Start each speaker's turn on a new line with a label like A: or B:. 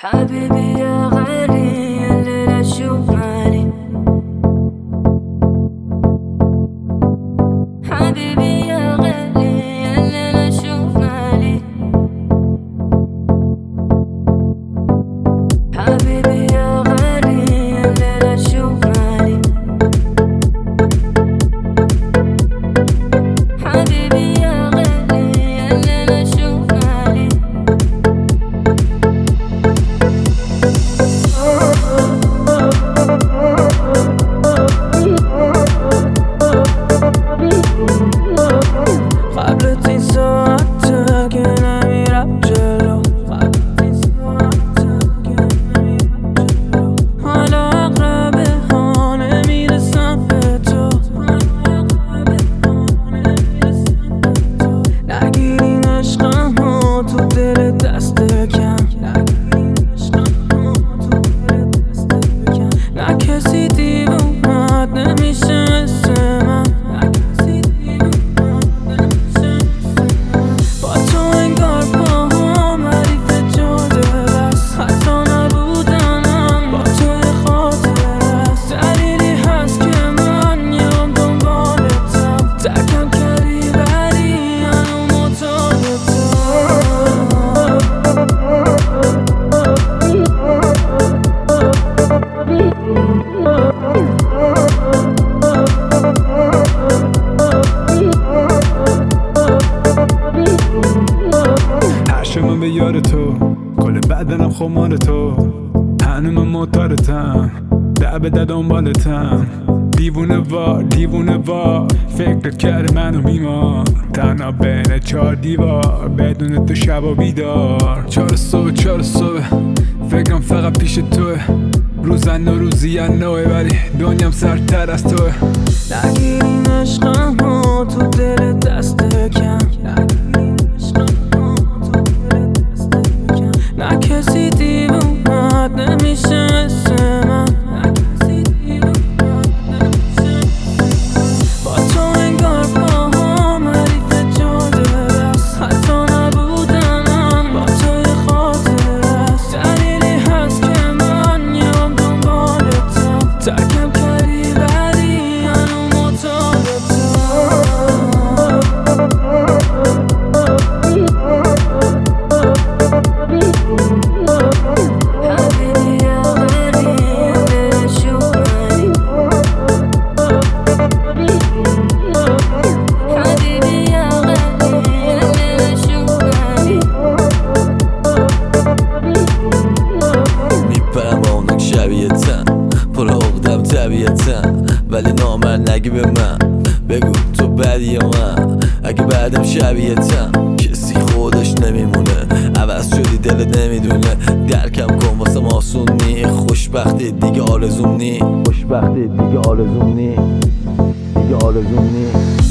A: حبيبي يا غالي الليلة شوف مالي. حبيبي يا غالي الليلة شوف مالي. حبيبي يا غالي الليلة شوف مالي. حبيبي يا غالي الليلة شوف مالي. قبل 30 ساعته که نمیرم جلو. حالا اقربه ها نمیرسم به تو. نگیرین عشقمو تو دل دست کم. نه کسی دیوونت نمیشه مثل من. با تو انگار پاهم حریف جاده بس. حتی نبودنم با تو خاطره است. دلیلی هست که من میام دنبالتم. ترکم کردی ولی هنوز معتادتم.
B: من به یار تو کل بدنم خمار تو. هنوز من معتادتم به دنبالتم. دیوونه وار فکرت کرده منو بیمار. تنها بین 4 دیوار بدون تو شب و بیدار. 4 صبح فکرم فقط پیش توه. روزن و روزی نوه ولی دنیام سرتر از توه.
A: نگیرین عشقمو تو دل دست کم. نه کسی دیوونت نمیشه مثل من. با تو انگار پاهم حریف جاده بس. حتی نبودنم با تو خاطره است. دلیلی هست که من میام دنبالتم. ترکم کردی ولی هنوز معتادتم.
C: پر عقدم طبیعتم ولی نامرد نگی به من. بگو تو بدی من اگه بعدم شبیهتم. کسی خودش نمیمونه عوض شدی دلت نمیدونه. درکم کن واسم آسون نی. خوشبختی دیگه آرزوم نی.